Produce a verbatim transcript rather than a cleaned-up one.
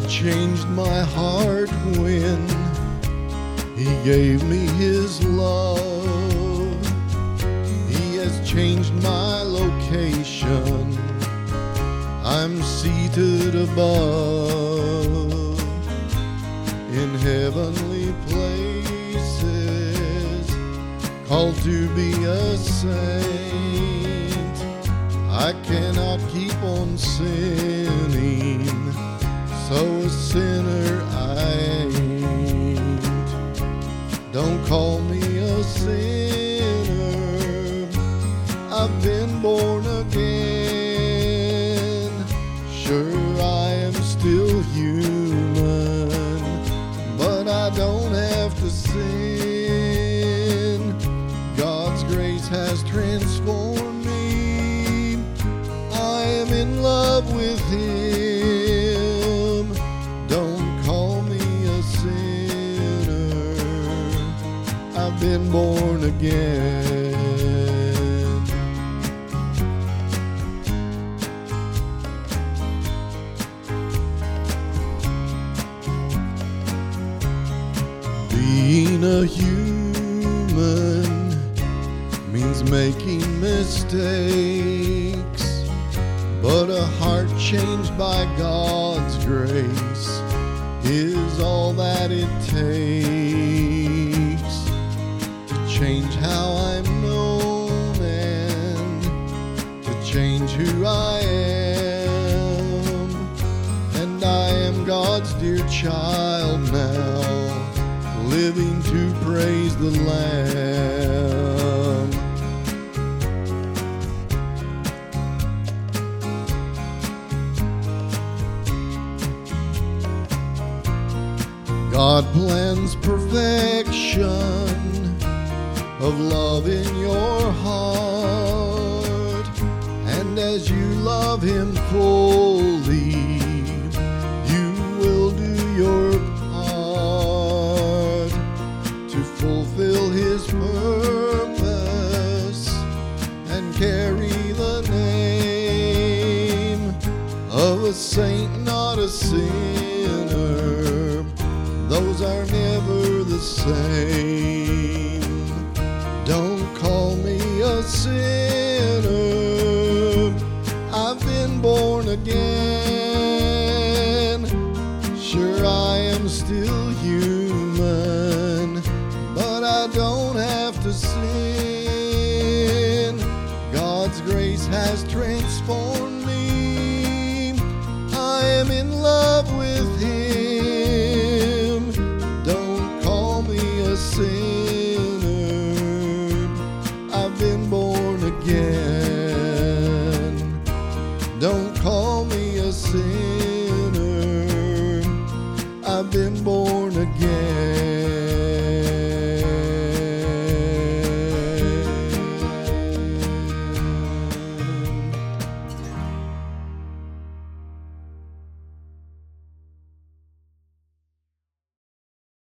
changed my heart when He gave me His love. He has changed my location. I'm seated above in heavenly places, called to be a saint. I cannot keep on sinning, so a sinner I ain't. Don't call me a sinner, I've been born again. Sure, I am still human, but I don't have to sin. God's grace has transformed me. I am in love with Him. Don't call me a sinner, I've been born again. Being a human means making mistakes, but a heart changed by God's grace is all that it takes to change how I'm known and to change who I am. And I am God's dear child now, living to praise the Lamb. God plans perfection of love in your heart, and as you love Him fully, you will do your part to fulfill His purpose and carry the name of a saint, not a sinner. Those are never the same. Don't call me a sinner, I've been born again. Sure, I am still human, but I don't have to sin. God's grace has transformed me. I am in love with Him. Don't call me a sinner, I've been born again. Don't call me a sinner, I've been born